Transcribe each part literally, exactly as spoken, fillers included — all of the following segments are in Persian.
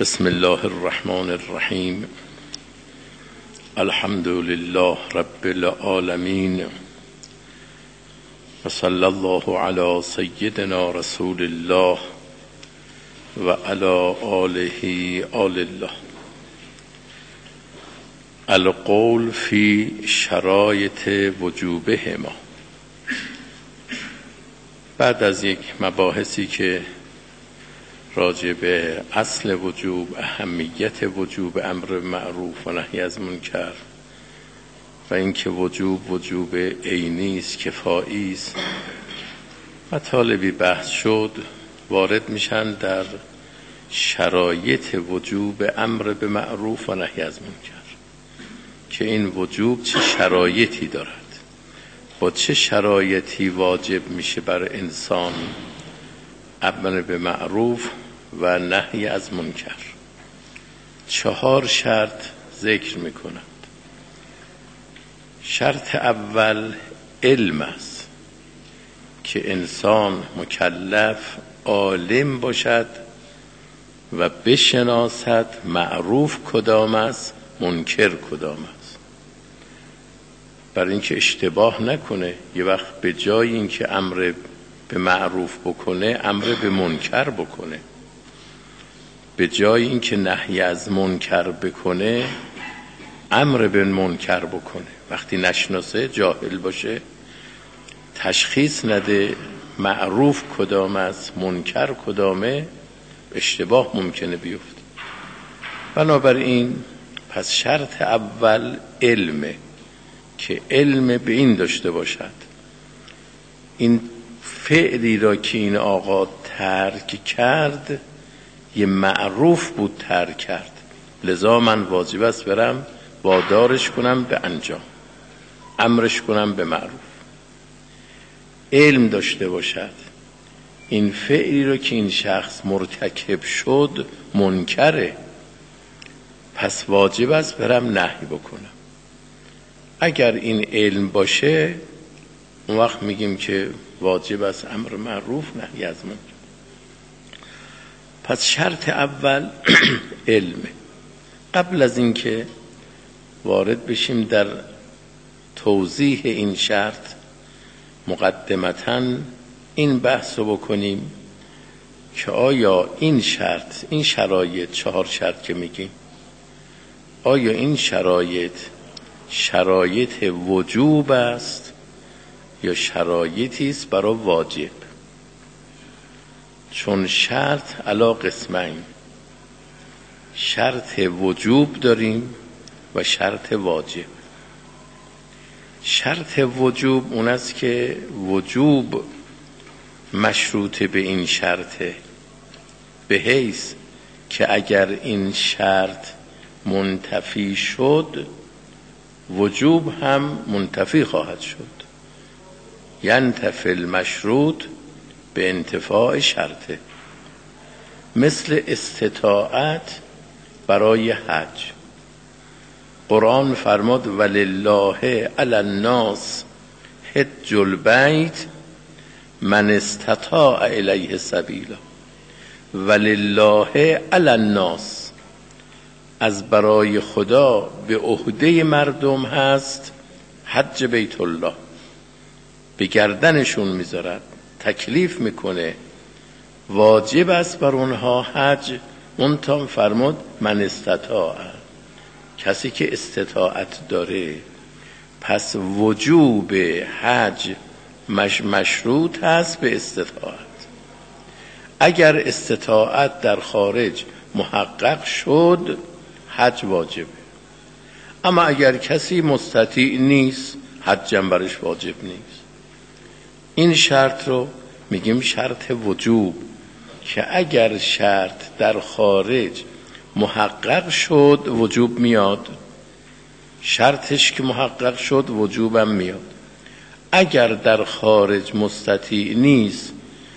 بسم الله الرحمن الرحیم. الحمد لله رب العالمین و صلی الله علی سیدنا رسول الله و علی آله آل الله. القول فی شرایط وجوبهما. بعد از یک مباحثی که راجع به اصل وجوب، اهمیت وجوب امر معروف و نهی از منکر و اینکه وجوب وجوب عینی است، کفایی است، مطالبی بحث شد، وارد میشن در شرایط وجوب امر به معروف و نهی از منکر که این وجوب چه شرایطی دارد، با چه شرایطی واجب میشه بر انسان امر به معروف و نهی از منکر. چهار شرط ذکر میکنند. شرط اول علم است که انسان مکلف عالم باشد و بشناسد معروف کدام است، منکر کدام است، برای اینکه اشتباه نکنه یه وقت به جای اینکه امر به معروف بکنه امر به منکر بکنه، به جای اینکه نهی از منکر بکنه امر به منکر بکنه. وقتی نشناسه، جاهل باشه، تشخیص نده معروف کدام است، منکر کدامه، اشتباه ممکنه بیفته. بنابراین پس شرط اول علمه که علم به این داشته باشد این فعلی را که این آقا ترک کرد یه معروف بود ترک کرد، لذا من واجب است برم وادارش کنم به انجام، امرش کنم به معروف. علم داشته باشد این فعلی را که این شخص مرتکب شد منکره، پس واجب است برم نهی بکنم. اگر این علم باشه اون وقت میگیم که واجب است امر معروف نهی از منکر. پس شرط اول علمه. قبل از اینکه وارد بشیم در توضیح این شرط، مقدمتاً این بحث رو بکنیم که آیا این شرط، این شرایط، چهار شرط که میگیم، آیا این شرایط شرایط وجوب است یا شرایطی است برای واجب؟ چون شرط علا قسمین، شرط وجوب داریم و شرط واجب. شرط وجوب اون است که وجوب مشروط به این شرطه، به حیث که اگر این شرط منتفی شد وجوب هم منتفی خواهد شد. ینتفی المشروط به انتفاع شرطه. مثل استطاعت برای حج، قرآن فرمود ولله علی الناس حج البیت من استطاع الیه سبیلا. ولله علی الناس، از برای خدا به عهده مردم هست حج بیت الله، به گردنشون میذارد، تکلیف میکنه، واجب است بر اونها حج. منتها فرمود من استطاع، کسی که استطاعت داره. پس وجوب حج مش مشروط هست به استطاعت. اگر استطاعت در خارج محقق شد حج واجبه، اما اگر کسی مستطیع نیست حج هم برش واجب نیست. این شرط رو میگیم شرط وجوب، که اگر شرط در خارج محقق شد وجوب میاد، شرطش که محقق شد وجوبم میاد. اگر در خارج مستطیع نیست،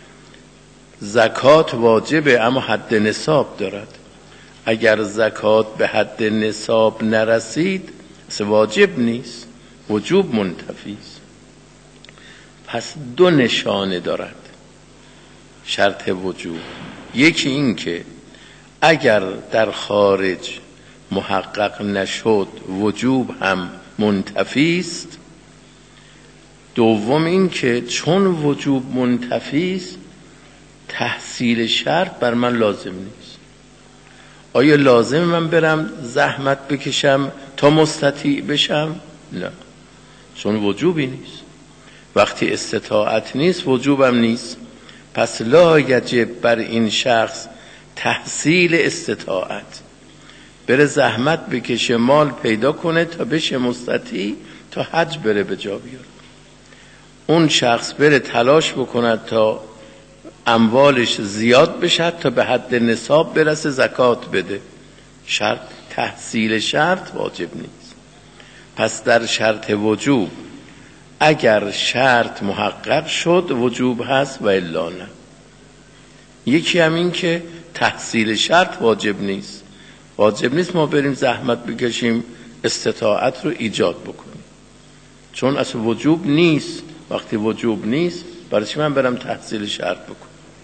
زکات واجبه اما حد نصاب دارد، اگر زکات به حد نصاب نرسید واجب نیست، وجوب منتفی است. پس دو نشانه دارد شرط وجوب. یکی این که اگر در خارج محقق نشد وجوب هم منتفی است. دوم این که چون وجوب منتفی است تحصیل شرط بر من لازم نیست. آیا لازم من برم زحمت بکشم تا مستطیع بشم؟ نه، چون وجوبی نیست. وقتی استطاعت نیست وجوبم نیست. پس لا یجب بر این شخص تحصیل استطاعت، بره زحمت بکشه مال پیدا کنه تا بشه مستطیع، تا حج بره به جا بیاره. اون شخص بره تلاش بکند تا اموالش زیاد بشه تا به حد نصاب برسه زکات بده. شرط تحصیل شرط واجب نیست. پس در شرط وجوب اگر شرط محقق شد وجوب هست و الا نه. یکی هم این که تحصیل شرط واجب نیست. واجب نیست ما بریم زحمت بکشیم استطاعت رو ایجاد بکنیم، چون اصلا وجوب نیست. وقتی وجوب نیست برای چی من برم تحصیل شرط بکنم؟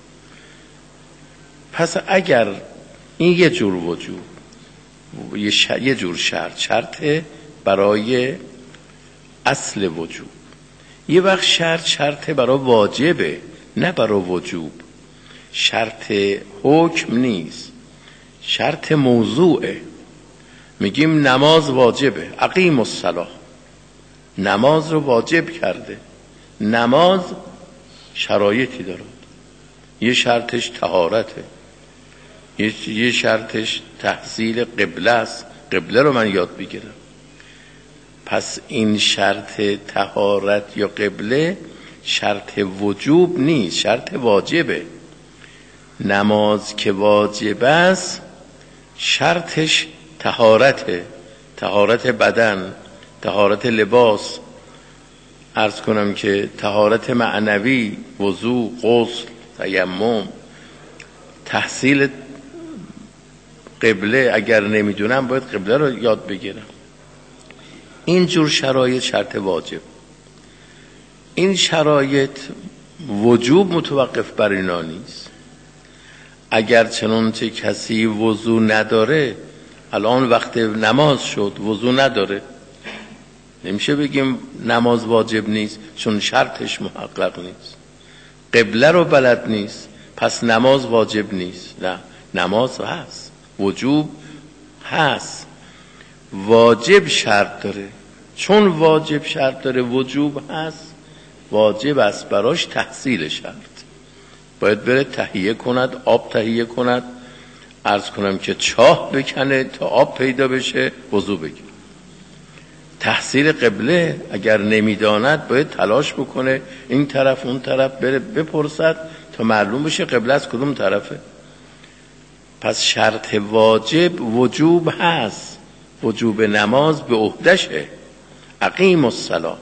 پس اگر این یه جور وجوب، یه, ش... یه جور شرط، شرط برای اصل وجوب. یه وقت شرط شرط برای واجبه نه برای وجوب. شرط حکم نیست، شرط موضوعه. میگیم نماز واجبه، اقیم الصلاة، نماز رو واجب کرده. نماز شرایطی داره، یه شرطش طهارته، یه شرطش تحصیل قبله است، قبله رو من یاد بگیرم. پس این شرط طهارت یا قبله شرط وجوب نیست، شرط واجبه. نماز که واجب است شرطش طهارته، طهارت بدن، طهارت لباس. عرض کنم که طهارت معنوی، وضو، غسل، تیمم. تحصیل قبله اگر نمیدونم باید قبله رو یاد بگیرم. این جور شرایط شرط واجب. این شرایط وجوب متوقف بر اینا نیست. اگر چنانچه کسی وضو نداره، الان وقت نماز شد وضو نداره، نمیشه بگیم نماز واجب نیست چون شرطش محقق نیست. قبله رو بلد نیست پس نماز واجب نیست. نه، نماز هست، وجوب هست. واجب شرط داره، چون واجب شرط داره وجوب هست، واجب است براش تحصیل شرط. باید بره تهیه کند، آب تهیه کند، عرض کنم که چاه بکنه تا آب پیدا بشه وضو بگیره. تحصیل قبله اگر نمیداند باید تلاش بکنه این طرف اون طرف بره بپرسد تا معلوم بشه قبله از کدوم طرفه. پس شرط واجب وجوب هست، وجوب نماز به عهدشه، اقیم الصلاة.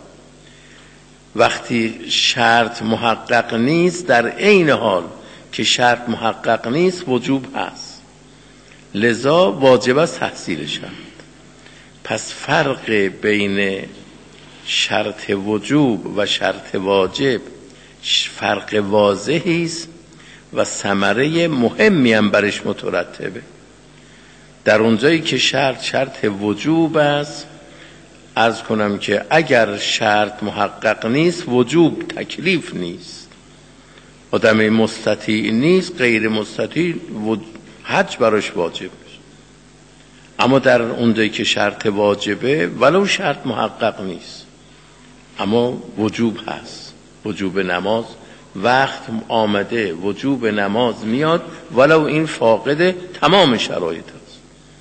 وقتی شرط محقق نیست در عین حال که شرط محقق نیست وجوب هست، لذا واجب است تحصیل شرط. پس فرق بین شرط وجوب و شرط واجب فرق واضحی است و ثمره مهمی هم برش مترتبه. در اونجایی که شرط شرط وجوب است، عرض کنم که اگر شرط محقق نیست وجوب تکلیف نیست. آدم مستطیع نیست، غیر مستطیع حج براش واجب است. اما در اونجایی که شرط واجبه ولو شرط محقق نیست اما وجوب هست، وجوب نماز وقت آمده، وجوب نماز میاد ولو این فاقد تمام شرایط هست،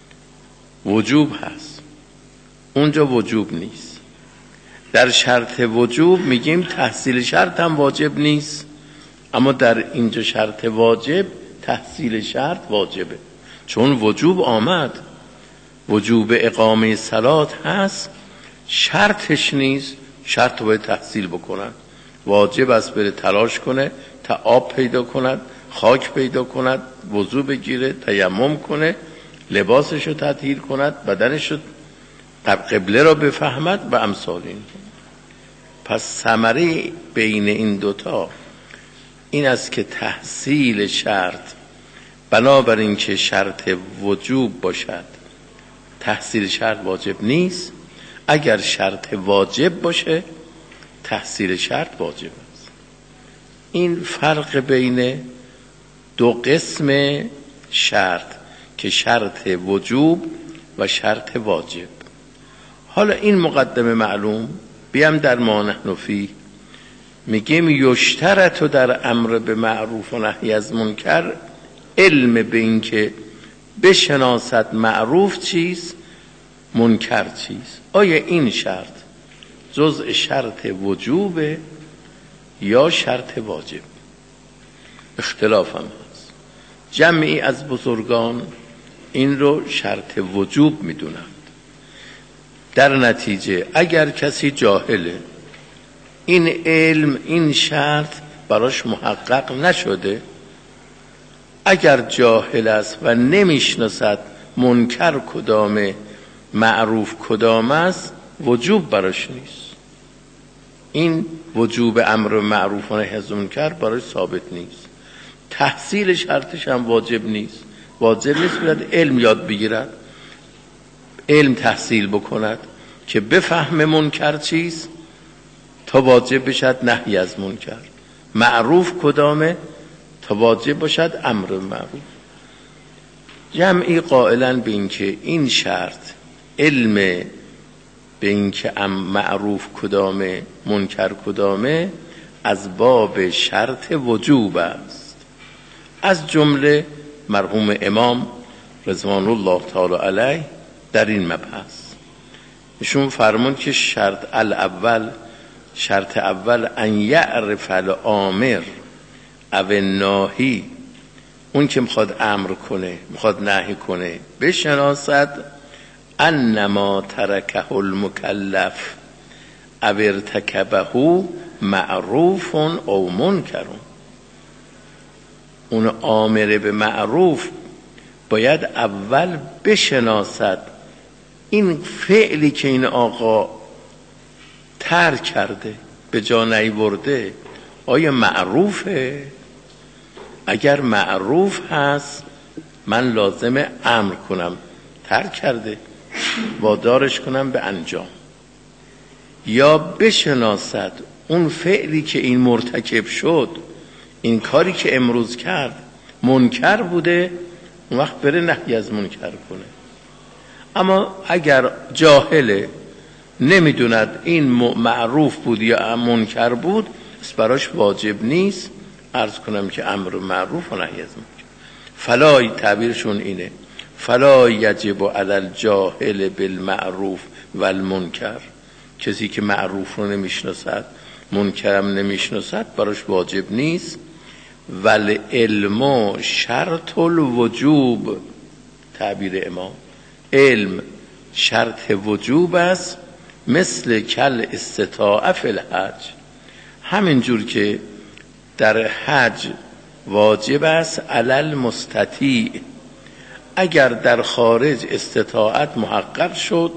وجوب هست. اونجا وجوب نیست. در شرط وجوب میگیم تحصیل شرط هم واجب نیست، اما در اینجا شرط واجب تحصیل شرط واجبه، چون وجوب آمد. وجوب اقامه صلات هست، شرطش نیست، شرط باید تحصیل بکنن. واجب است بره تلاش کنه تا آب پیدا کند، خاک پیدا کند، وضو بگیره، تیمم کنه، لباسش رو تطهیر کند، بدنش رو قبله را بفهمد و امثال این. پس ثمره بین این دوتا این است که تحصیل شرط بنابراین که شرط وجوب باشد تحصیل شرط واجب نیست، اگر شرط واجب باشه تحصیل شرط واجب است. این فرق بین دو قسم شرط که شرط وجوب و شرط واجب. حالا این مقدمه معلوم بیام در ما نحن فیه میگیم یشترط در امر به معروف و نهی از منکر علم به این که بشناسد معروف چیست منکر چیست. آیا این شرط جزء شرط وجوب یا شرط واجب؟ اختلاف هم هست. جمعی از بزرگان این رو شرط وجوب میدونند. در نتیجه اگر کسی جاهله این علم این شرط براش محقق نشده، اگر جاهل است و نمیشناسد منکر کدامه معروف کدام است وجوب براش نیست. این وجوب امر معروف و نهی از منکر براش ثابت نیست. تحصیل شرطش هم واجب نیست. واجب نیست باید علم یاد بگیرد، علم تحصیل بکند که بفهم منکر چیست تا واجب بشد نهی از منکر، معروف کدامه تا واجب باشد امر معروف. جمعی قائلن به این که این شرط علم به این که معروف کدامه منکر کدامه از باب شرط وجوب است. از جمله مرحوم امام رضوان الله تعالی علیه در این مبحث ایشون فرمود که شرط الاول شرط اول ان یعرف الامر او ناهی، اون که میخواد امر کنه میخواد نهی کنه بشناسد انما ترکه المکلف او ارتکبه معروف او منکر. اون آمره به معروف باید اول بشناسد این فعلی که این آقا ترک کرده به جا نیورده آیا معروفه؟ اگر معروف هست من لازم امر کنم، ترک کرده وادارش کنم به انجام. یا بشناسد اون فعلی که این مرتکب شد این کاری که امروز کرد منکر بوده، اون وقت بره نهی از منکر کنه. اما اگر جاهله نمیدوند این معروف بود یا منکر بود پس براش واجب نیست عرض کنم که امر معروف و نهی از منکر. فلا تعبیرشون اینه فلا یجب علی الجاهل بالمعروف والمنکر، کسی که معروف رو نمیشناسد منکرم نمیشناسد براش واجب نیست. والعلم شرط الوجوب، تعبیر امام علم شرط وجوب است، مثل کل استطاعه فی الحج، همین جور که در حج واجب است علی المستطیع، اگر در خارج استطاعت محقق شد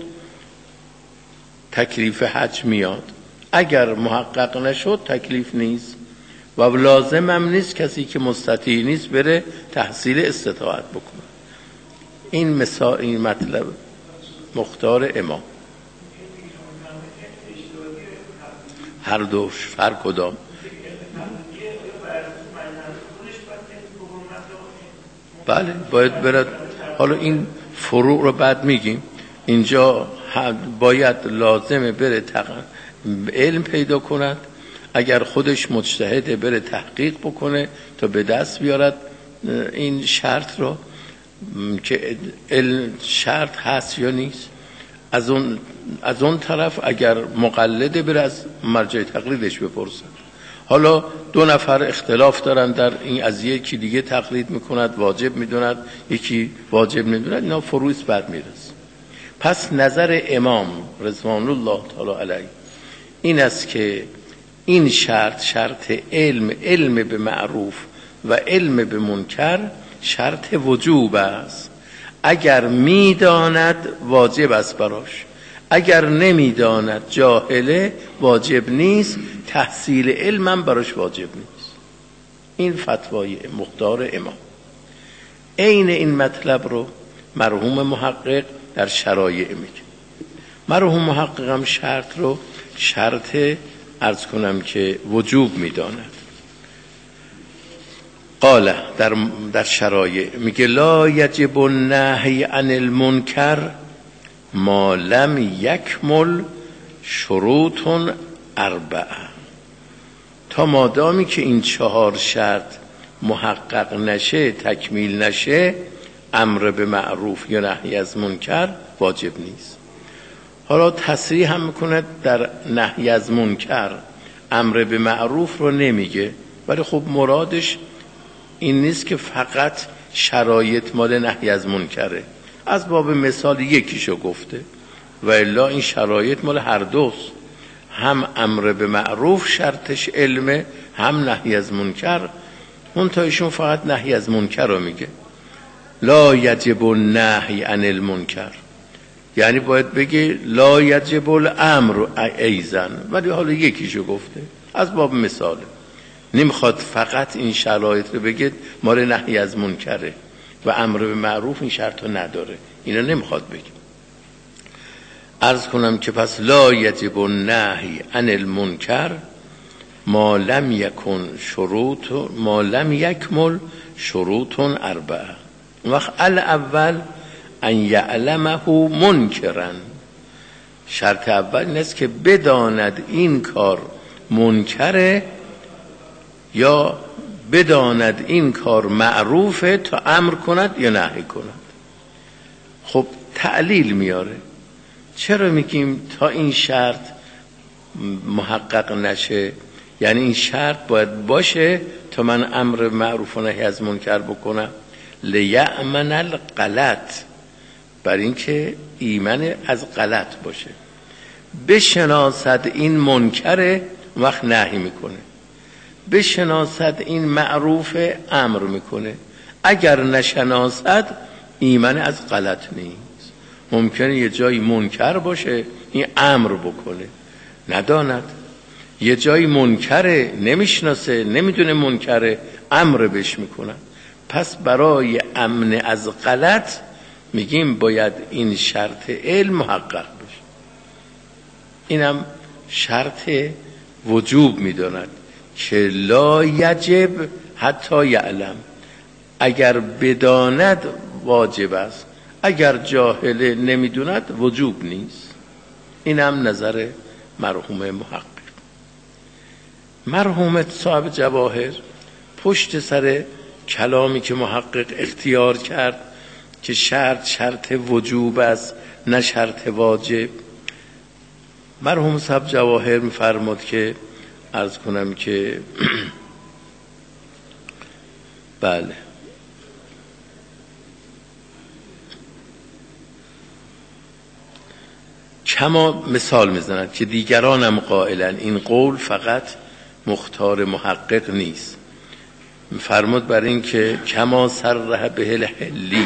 تکلیف حج میاد، اگر محقق نشد تکلیف نیست و لازم هم نیست کسی که مستطیع نیست بره تحصیل استطاعت بکنه. این مثال این مطلب مختار امام. هر دوش هر کدام بله باید برد. حالا این فروع رو بعد میگیم. اینجا باید لازمه بره تق... علم پیدا کند، اگر خودش مجتهده بره تحقیق بکنه تا به دست بیارد این شرط رو که شرط هست یا نیست. از اون از اون طرف اگر مقلده بره از مرجع تقلیدش بپرسد. حالا دو نفر اختلاف دارن در این، از یکی دیگه تقلید میکند واجب میدوند یکی واجب نمیدوند، اینا فروعش بعد میرسه. پس نظر امام رضوان الله تعالی علیه این است که این شرط شرط علم علم به معروف و علم به منکر شرط وجوب است. اگر میداند واجب است براش، اگر نمیداند جاهله واجب نیست، تحصیل علم هم براش واجب نیست. این فتوای مختار امام. عین این مطلب رو مرحوم محقق در شرایع میگه. مرحوم محقق هم شرط رو شرط عرض کنم که وجوب میداند. قال در در شرایع میگه لا یجب النهی عن المنکر ما لم یکمل شروط اربعه. تا مادامی که این چهار شرط محقق نشه، تکمیل نشه، امر به معروف یا نهی از منکر واجب نیست. حالا تصریح هم میکنه در نهی از منکر، امر به معروف رو نمیگه، ولی خب مرادش این نیست که فقط شرایط مال نهی از منکره، از باب مثال یکیشو گفته و الا این شرایط مال هر دوست، هم امر به معروف شرطش علمه، هم نهی از منکر. منتها ایشون فقط نهی از منکر رو میگه. لا یجب النهی عن المنکر، یعنی باید بگه لا یجب الامر ایضا، ولی حالا یکیشو گفته از باب مثاله، نمیخواد فقط این شرایط رو بگه مال نهی از منکره و امر به معروف این شرط رو نداره، اینا نمیخواد بگه. عرض کنم که پس لا یجب النهی عن المنکر ما لم یکن شروط ما لم یکمل شروط اربعه. وقت الاول ان یعلمه منکرا، شرط اول این است که بداند این کار منکره یا بداند این کار معروفه تا امر کند یا نهی کند. خب تعلیل میاره. چرا میگیم تا این شرط محقق نشه؟ یعنی این شرط باید باشه تا من امر معروف و نهی از منکر بکنم. لیأمن الغلط، بر این که ایمن از غلط باشه، بشناسد این منکره وقت نهی میکنه، بشناسد این معروف امر میکنه. اگر نشناسد ایمن از غلط نیست. ممکنه یه جایی منکر باشه این امر بکنه، نداند. یه جایی منکره نمیشناسه، نمیدونه منکره، امر بهش میکنن. پس برای امن از غلط میگیم باید این شرط علم محقق بشه. اینم شرط وجوب میداند که لا یجب حتی یعلم، اگر بداند واجب است، اگر جاهل نمیدوند وجوب نیست. اینم نظر مرحوم محقق. مرحوم صاحب جواهر پشت سر کلامی که محقق اختیار کرد که شرط شرط وجوب است نه شرط واجب، مرحوم صاحب جواهر می‌فرماد که عرض کنم که بله کما مثال میزند که دیگرانم قائلن این قول فقط مختار محقق نیست. فرمود بر این که کما صرح به الحلی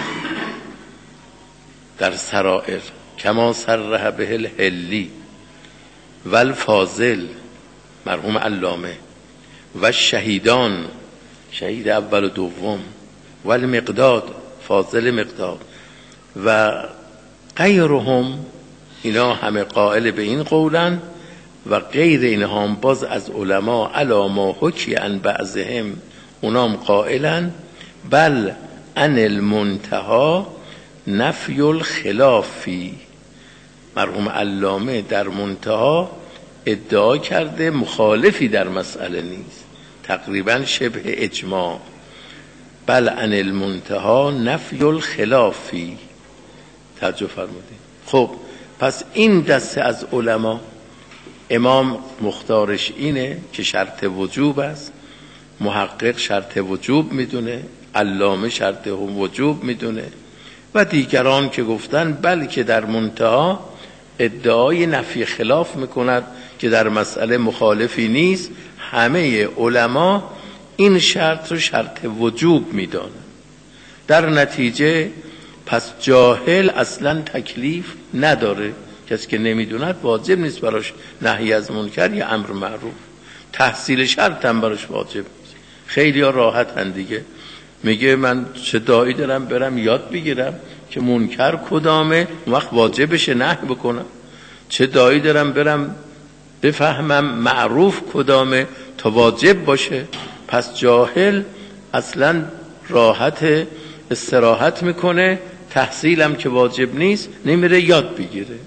در سرائر، کما صرح به الحلی و الفاضل مرحوم علامه و شهیدان، شهید اول و دوم، و المقداد فاضل مقداد و غیرهم، اینا همه قائل به این قولن و غیر اینها هم باز از علما علی ما حکی عن بعضهم اونام قائلن بل عن المنتها نفی الخلافی. مرحوم علامه در منتها ادعا کرده مخالفی در مسئله نیست، تقریبا شبه اجماع. بل عن المنتها نفی الخلافی، توجه فرمودید. خب پس این دسته از علما، امام مختارش اینه که شرط وجوب است، محقق شرط وجوب میدونه، علامه شرط وجوب میدونه و دیگران که گفتن بلکه در منتها ادعای نفی خلاف میکند که در مسئله مخالفی نیست. همه علما این شرط رو شرط وجوب میدانند. در نتیجه پس جاهل اصلا تکلیف نداره، کسی که نمیدوند واجب نیست براش نهی از منکر یا امر معروف. تحصیل شرط هم براش واجب نیست. خیلی ها راحت هن دیگه، میگه من چه دایی دارم برم یاد بگیرم که منکر کدامه اون وقت واجبشه نهی بکنم، چه دایی دارم برم بفهمم معروف کدامه تا واجب باشه. پس جاهل اصلا راحت استراحت میکنه، تحصیلم که واجب نیست نمیره یاد بگیره.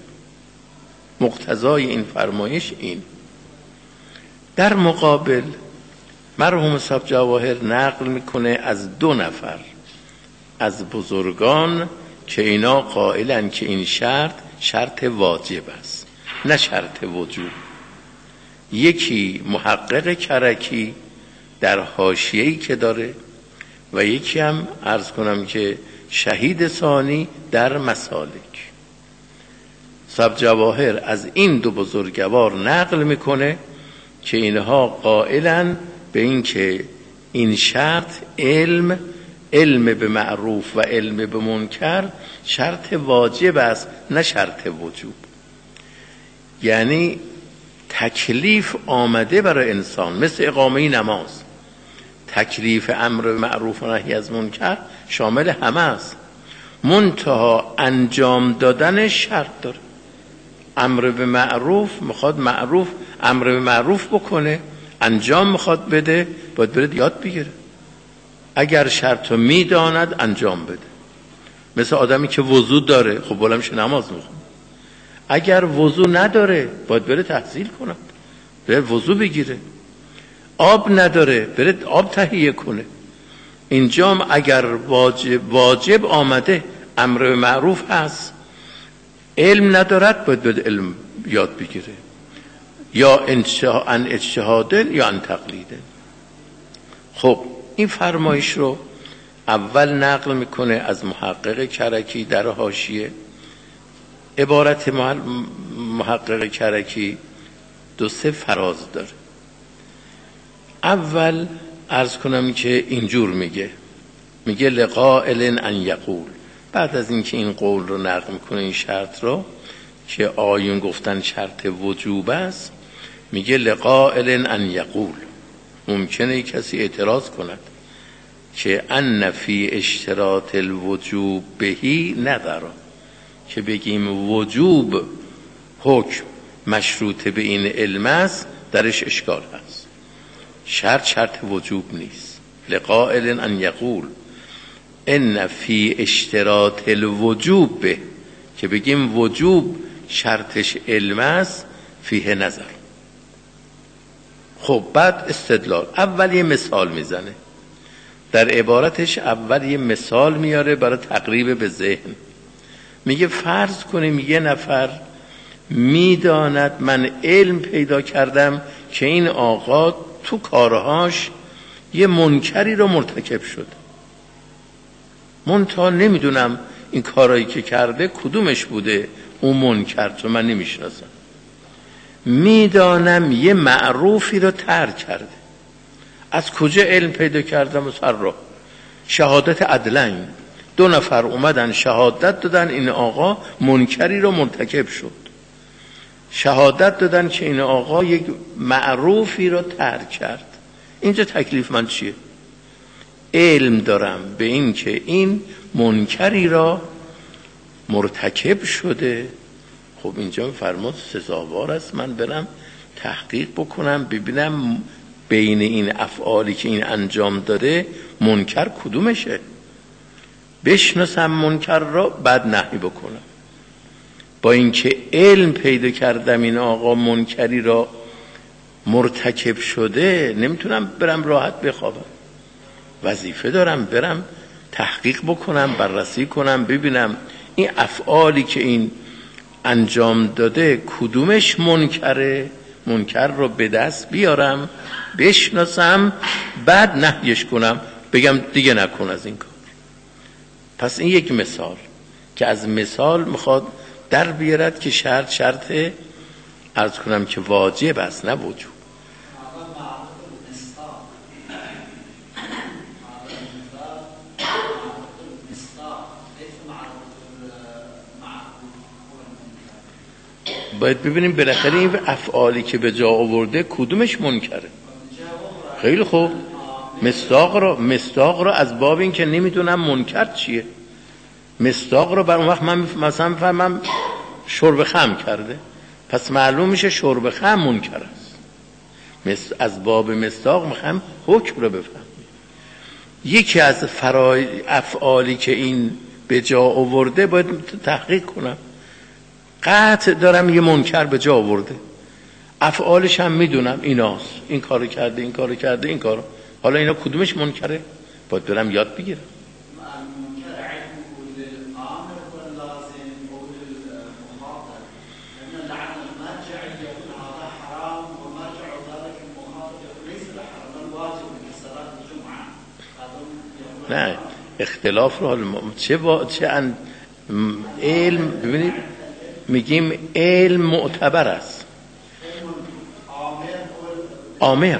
مقتضای این فرمایش این. در مقابل مرحوم صاحب جواهر نقل میکنه از دو نفر از بزرگان که اینا قائلن که این شرط شرط واجب است نه شرط وجوب. یکی محقق کرکی در حاشیه‌ای که داره و یکی هم عرض کنم که شهید ثانی در مسالک. صاحب جواهر از این دو بزرگوار نقل میکنه که اینها قائلن به این که این شرط علم علم به معروف و علم به منکر شرط واجب است نه شرط وجوب. یعنی تکلیف آمده برای انسان مثل اقامه نماز، تکلیف امر به معروف و نهی از منکر شامل همه است، منتها انجام دادنش شرط داره. امر به معروف میخواد معروف امر به معروف بکنه، انجام میخواد بده، باید بره یاد بگیره. اگر شرط رو میداند انجام بده. مثل آدمی که وضو داره خب بالا میشه نماز میخونه. اگر وضو نداره باید بره تحصیل کنه، بره وضو بگیره. آب نداره بره آب تهیه کنه. اینجام اگر واجب, واجب آمده امر به معروف هست، علم ندارد باید بده علم یاد بگیره، یا ان اجتهاده یا ان تقلیده. خب این فرمایش رو اول نقل میکنه از محقق کرکی در حاشیه. عبارت محقق کرکی دو سه فراز داره. اول عرض کنم که اینجور میگه میگه لقائل ان یقول، بعد از اینکه این قول رو نقل میکنه این شرط رو که آیون گفتن شرط وجوب است، میگه لقائل ان یقول، ممکنه کسی اعتراض کند که ان فی اشتراط الوجوب بهی نداره، که بگیم وجوب حکم مشروط به این علم است درش اشکال هست. شرط شرط وجوب نیست. لقائل ان یقول ان فی اشتراط الوجوب به، که بگیم وجوب شرطش علم است فیه نظر. خب بعد استدلال. اول یه مثال میزنه در عبارتش، اول یه مثال میاره برای تقریب به ذهن. میگه فرض کنیم یه نفر میداند من علم پیدا کردم که این آقا تو کارهاش یه منکری رو مرتکب شد، منتها نمیدونم این کارهایی که کرده کدومش بوده اون منکر، تو من نمیشناسم. میدانم یه معروفی رو ترک کرده. از کجا علم پیدا کردم؟ از هر راه. شهادت عدلین، دو نفر اومدن شهادت دادن این آقا منکری رو مرتکب شد، شهادت دادن که این آقا یک معروفی رو ترک کرد. اینجا تکلیف من چیه؟ علم دارم به این که این منکری را مرتکب شده. خب اینجا فرمود سزاوار است من برم تحقیق بکنم ببینم بین این افعالی که این انجام داده منکر کدومشه، بشناسم منکر را بعد نهی بکنم. با اینکه علم پیدا کردم این آقا منکری را مرتکب شده، نمیتونم برم راحت بخوابم، وظیفه دارم برم تحقیق بکنم، بررسی کنم، ببینم این افعالی که این انجام داده کدومش منکره، منکر رو به دست بیارم بشناسم بعد نهیش کنم، بگم دیگه نکن از این کار. پس این یک مثال که از مثال میخواد در بیارد که شرط شرط عرض کنم که واجب است نه وجوب. باید ببینیم بالاخره این افعالی که به جا آورده کدومش منکره. خیلی خوب مصداق رو مصداق رو از باب این که نمیدونم منکر چیه، مصداق رو بر اون وقت من مثلا میفهمم شرب خمر کرده، پس معلوم میشه شرب خمر منکر است. از باب مصداق میخوام حکم رو بفهم. یکی از فرای افعالی که این به جا آورده باید تحقیق کنم. قطع دارم یه منکر به جا آورده، افعالش هم میدونم ایناست، این کارو کرده این کارو کرده این کارو، حالا اینا کدومش منکره؟ باید برم یاد بگیرم. نه اختلاف رو حالا چه با چه ان علم، ببینید میگیم علم معتبر است، آمر.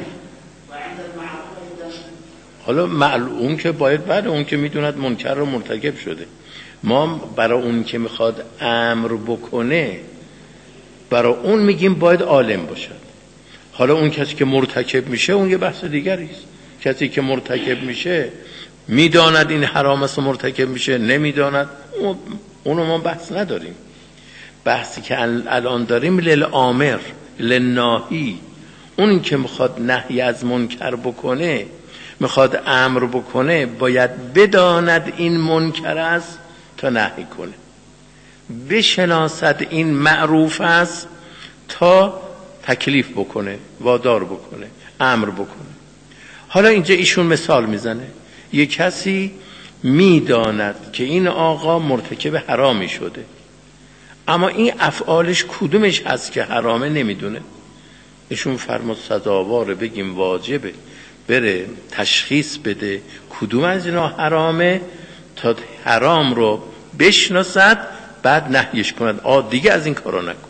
حالا معلوم که باید بعد اون که میدوند منکر رو مرتکب شده، ما برای اون که میخواد امر بکنه برای اون میگیم باید عالم باشد. حالا اون کسی که مرتکب میشه اون یه بحث دیگری است. کسی که مرتکب میشه میداند این حرام است و مرتکب میشه، نمیداند، اونو ما بحث نداریم. بحثی که الان داریم للآمر للناهی، اون که میخواد نهی از منکر بکنه، میخواد امر بکنه، باید بداند این منکر است تا نهی کنه، بشناسد این معروف است تا تکلیف بکنه، وادار بکنه، امر بکنه. حالا اینجا ایشون مثال میزنه، یه کسی میداند که این آقا مرتکب حرامی شده، اما این افعالش کدومش هست که حرامه نمیدونه. ایشون فرمود سزاواره بگیم واجبه بره تشخیص بده کدوم از اینا حرامه تا حرام رو بشناسد، بعد نهیش کند، آ دیگه از این کارا نکن.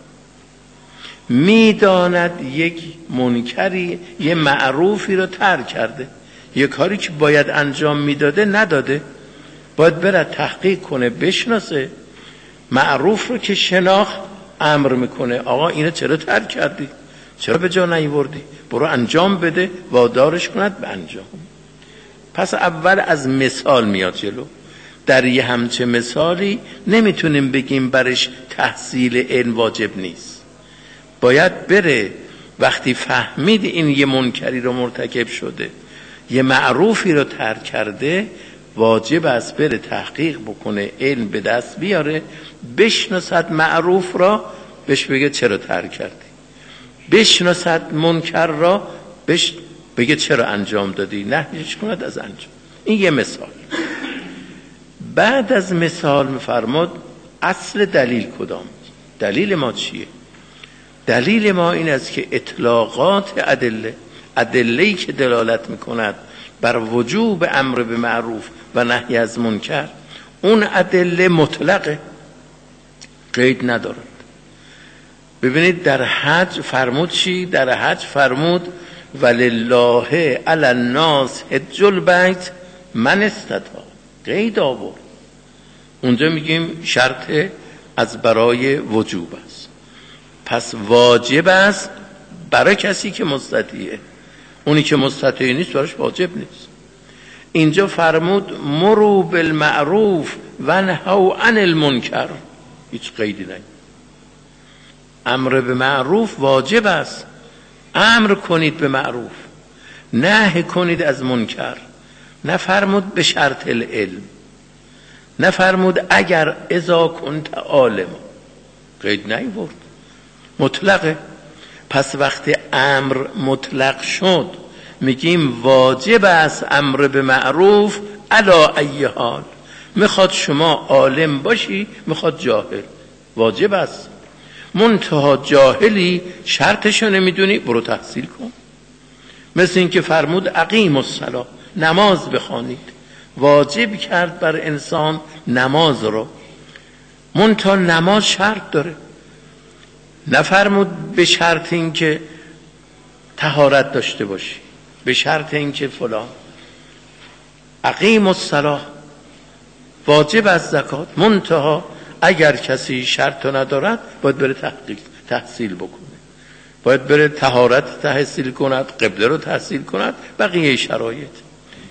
میداند یک منکری یه معروفی رو ترک کرده، یه کاری که باید انجام میداده نداده، باید بره تحقیق کنه، بشناسه معروف رو که شناخت امر میکنه، آقا اینو چرا ترک کردی، چرا به جا نیاوردی، برو انجام بده، وادارش کند به انجام. پس اول از مثال میاد جلو. در یه همچه مثالی نمیتونیم بگیم برش تحصیل علم واجب نیست، باید بره وقتی فهمید این یه منکری رو مرتکب شده، یه معروفی رو ترک کرده، واجب است بره تحقیق بکنه، علم به دست بیاره، بشناسد معروف را، بهش بگه چرا ترک کردی، بشناسد منکر را، بهش بگه چرا انجام دادی، نهیش کند از انجام. این یه مثال. بعد از مثال میفرماد اصل دلیل کدام؟ دلیل ما چیه؟ دلیل ما این است که اطلاقات ادله، ادله‌ای که دلالت میکند بر وجوب امر به معروف و نهی از منکر، اون ادله مطلقه، قید ندارد. ببینید در حج فرمود چی؟ در حج فرمود ولله علی الناس حج البیت من استطاع، قید آورد. اونجا میگیم شرط از برای وجوب است، پس واجب است برای کسی که مستطیعه، اونی که مستطیع نیست براش واجب نیست. اینجا فرمود مرو بالمعروف و نهوا عن المنکر، هیچ قیدی نہیں. امر به معروف واجب است، امر کنید به معروف، نهی کنید از منکر. نفرمود به شرط العلم، نفرمود اگر اذا کنت عالم، قید نیورد، مطلقه. پس وقتی امر مطلق شد میگیم واجب است امر به معروف علی ای حال، میخواد شما عالم باشی میخواد جاهل، واجب است. منتها جاهلی شرطشو نمیدونی، برو تحصیل کن. مثل این که فرمود اقیم الصلاة، نماز بخوانید، واجب کرد بر انسان نماز رو، منتها نماز شرط داره. نفرمود به شرط این که طهارت داشته باشی، به شرط این که فلان. اقیم الصلاة واجب از زکات، منتها اگر کسی شرط ندارد باید بره تحقیق تحصیل بکنه، باید بره طهارت تحصیل کند، قبله رو تحصیل کند، بقیه شرایط.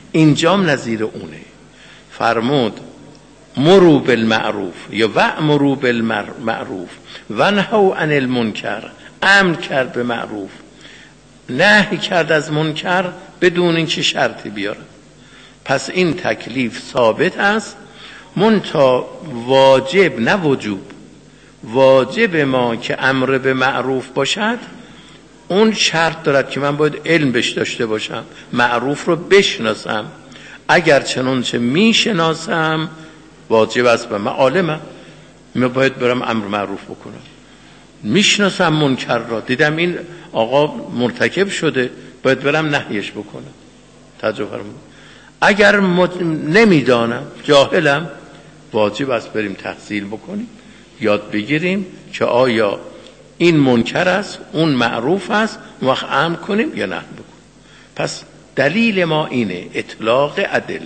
اینجام نظیر اونه. فرمود مرو بالمعروف یا وأمروا بالمعروف و نهوا عن المنکر، امر کرد به معروف، نهی کرد از منکر بدون اینکه شرطی بیاره. پس این تکلیف ثابت است، منتها واجب نه وجوب. واجب ما که امر به معروف باشد اون شرط دارد که من باید علم بهش داشته باشم، معروف رو بشناسم. اگر چنانچه میشناسم واجب است به من، عالمم، من باید برم امر معروف بکنم. میشناسم منکر را، دیدم این آقا مرتکب شده، باید برم نهیش بکنم. توجه فرمایید. اگر مد... نمیدانم، جاهلم، واجب است بریم تحصیل بکنیم، یاد بگیریم که آیا این منکر است، اون معروف است، وقت امر کنیم یا نه بکنیم. پس دلیل ما اینه، اطلاق ادله.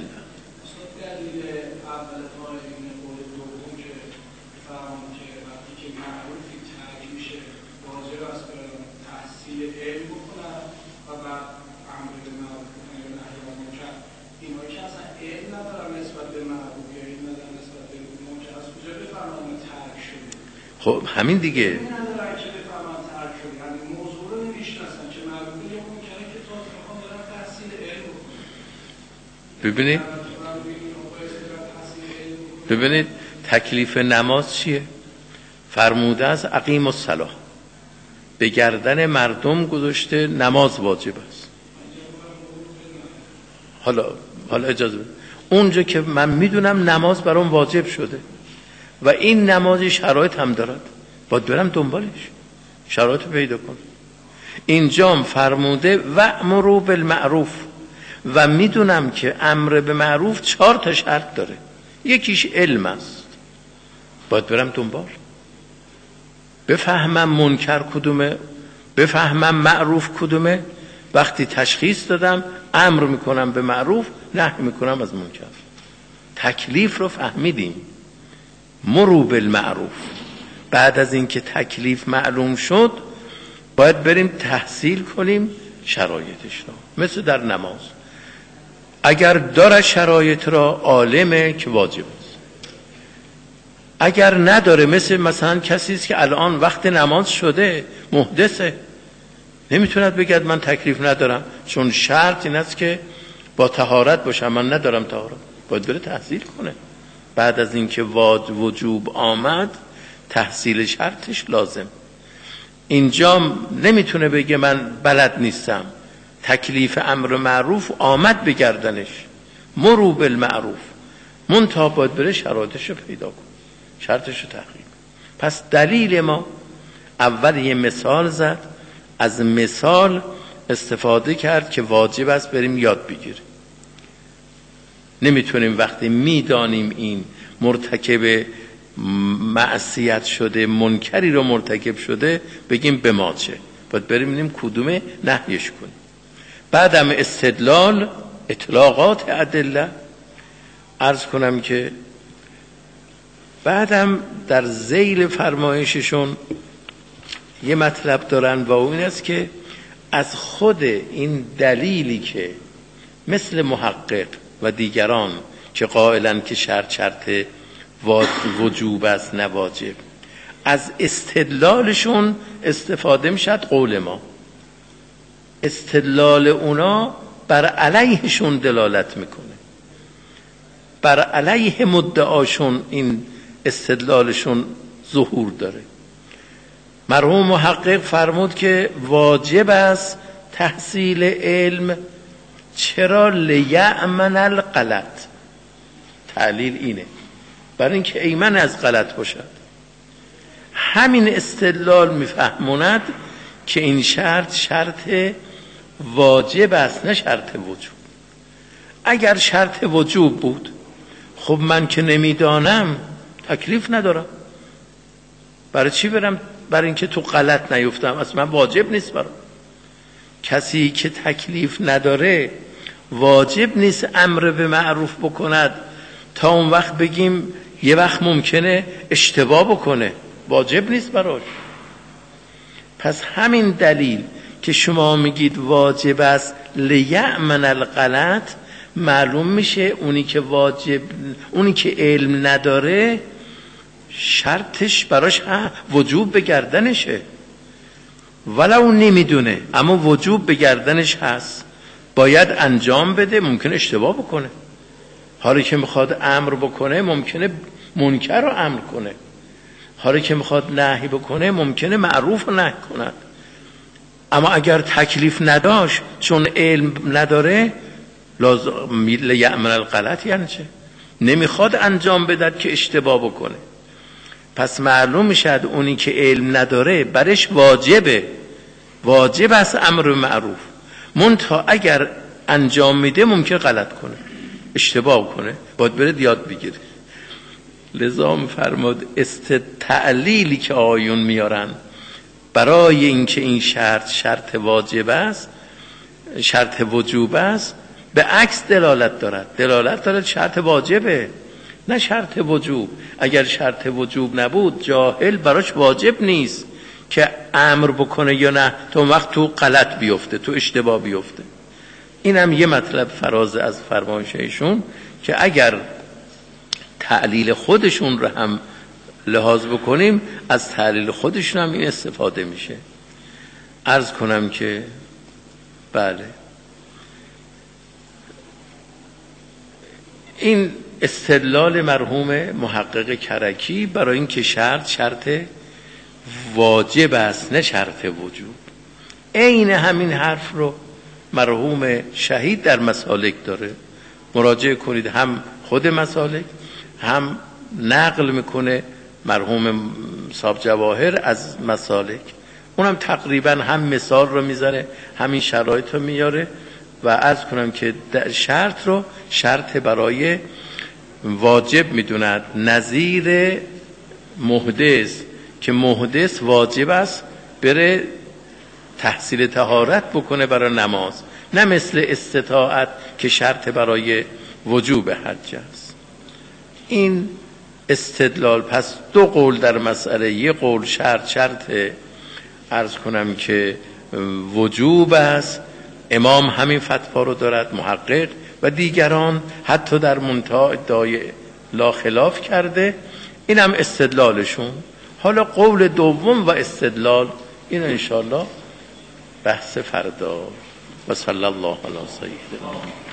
خب همین دیگه. ببینید ببینید تکلیف نماز چیه؟ فرموده است اقیم الصلاة، به گردن مردم گذاشته نماز واجب است. حالا حالا اجازه بده. اونجا که من میدونم نماز برام واجب شده و این نماز شرایط هم دارد، باید برم دنبالش، شرایط پیدا کنم. اینجام فرموده وأمروا بالمعروف و میدونم که امر به معروف چهار تا شرط داره، یکیش علم است، باید برم دنبال، بفهمم منکر کدومه، بفهمم معروف کدومه. وقتی تشخیص دادم امر میکنم به معروف، نهی میکنم از منکر. تکلیف رو فهمیدیم، مرو بالمعروف. بعد از اینکه تکلیف معلوم شد باید بریم تحصیل کنیم شرایطش را، مثل در نماز اگر داره شرایط را عالمه که واجب است، اگر نداره مثل مثلا کسی است که الان وقت نماز شده محدثه، نمیتوند بگه من تکلیف ندارم، چون شرط این است که با طهارت باشم، من ندارم طهارت، باید بره تحصیل کنه. بعد از اینکه وجوب آمد تحصیل شرطش لازم. اینجا نمیتونه بگه من بلد نیستم، تکلیف امر معروف آمد به گردنش، مرو بالمعروف، منتها باید بره شرایطش رو پیدا کن، شرطش رو تحقیق. پس دلیل ما اول یه مثال زد، از مثال استفاده کرد که واجب است بریم یاد بگیریم. نمیتونیم وقتی میدانیم این مرتکب معصیت شده، منکری رو مرتکب شده، بگیم به ما چه، باید بریم ببینیم کدومه نهیش کنیم. بعدم استدلال، اطلاقات ادله. عرض کنم که بعدم در ذیل فرمایششون یه مطلب دارن و اون است که از خود این دلیلی که مثل محقق و دیگران که قائلن که شرط شرط وجوب است نه واجب، از استدلالشون استفاده میشد. قول ما استدلال اونا بر علیهشون دلالت میکنه، بر علیه مدعاشون این استدلالشون ظهور داره. مرحوم محقق فرمود که واجب است تحصیل علم، چرا؟ لیأمن الغلط. تعلیل اینه، برای اینکه ایمن از غلط باشد. همین استدلال میفهموند که این شرط شرط واجب است نه شرط وجوب. اگر شرط وجوب بود خب من که نمیدانم تکلیف ندارم، برای چی برم؟ برای اینکه تو غلط نیفتم، اصلا واجب نیست برام. کسی که تکلیف نداره واجب نیست امر به معروف بکند تا اون وقت بگیم یه وقت ممکنه اشتباه بکنه، واجب نیست براش. پس همین دلیل که شما میگید واجب است لیأمن الغلط، معلوم میشه اونی که واجب، اونی که علم نداره شرطش براش وجوب به گردنشه، ولو اون نمیدونه اما وجوب به گردنش هست، باید انجام بده. ممکنه اشتباه بکنه، حالی که میخواد امر بکنه ممکنه منکر رو امر کنه، حالی که میخواد نهی بکنه ممکنه معروف رو نهی کند. اما اگر تکلیف نداشت چون علم نداره لازم یعمل الغلط، یعنی چه؟ نمیخواد انجام بدد که اشتباه بکنه. پس معلوم میشد اونی که علم نداره برش واجبه، واجب است امر معروف، منتها اگر انجام میده ممکن غلط کنه، اشتباه کنه، باید بره یاد بگیره. لذا فرمود استدلالی که آیون میارن برای اینکه این شرط شرط واجب است، شرط وجوب است، به عکس دلالت دارد. دلالت دارد شرط واجبه نه شرط وجوب. اگر شرط وجوب نبود جاهل براش واجب نیست که امر بکنه یا نه، تو وقت تو غلط بیفته، تو اشتباه بیفته. این هم یه مطلب فراز از فرمایش ایشون که اگر تعلیل خودشون رو هم لحاظ بکنیم از تعلیل خودشون هم این استفاده میشه. عرض کنم که بله این استدلال مرحوم محقق کرکی برای این که شرط شرط واجب است نه شرط وجوب، عین همین حرف رو مرحوم شهید در مسالک داره. مراجعه کنید، هم خود مسالک هم نقل میکنه مرحوم صاحب جواهر از مسالک، اونم تقریبا هم مثال رو میزنه همین شرایط رو میاره و عرض کنم که شرط رو شرط برای واجب میدوند، نظیر محدث که محدث واجب است بره تحصیل طهارت بکنه برای نماز، نه مثل استطاعت که شرط برای وجوب حج است. این استدلال. پس دو قول در مسئله، یه قول شرط شرط عرض کنم که وجوب است، امام همین فتوا رو دارد محقق، و دیگران حتی در منتها ادعای لا خلاف کرده. این هم استدلالشون. حالا قول دوم و استدلال این انشاءالله بحث فردا. و صلی الله علی سیدنا